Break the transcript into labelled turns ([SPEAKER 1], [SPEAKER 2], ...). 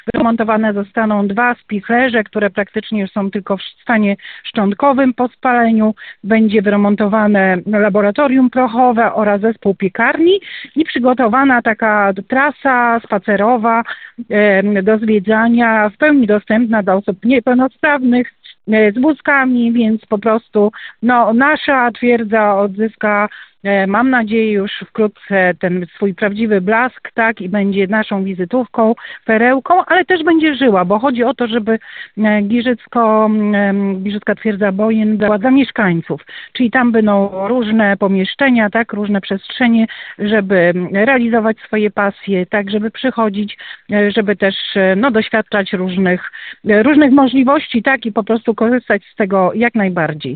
[SPEAKER 1] Wyremontowane zostaną 2 spichlerze, które praktycznie już są tylko w stanie szczątkowym po spaleniu. Będzie wyremontowane laboratorium prochowe oraz zespół piekarni i przygotowana taka trasa spacerowa do zwiedzania, w pełni dostępna dla osób niepełnosprawnych, z wózkami, więc po prostu nasza twierdza odzyska, mam nadzieję, już wkrótce ten swój prawdziwy blask, tak, i będzie naszą wizytówką, perełką, ale też będzie żyła, bo chodzi o to, żeby Giżycka Twierdza Bojen była dla mieszkańców, czyli tam będą różne pomieszczenia, tak, różne przestrzenie, żeby realizować swoje pasje, tak, żeby przychodzić, żeby też doświadczać różnych możliwości, tak, i po prostu korzystać z tego jak najbardziej.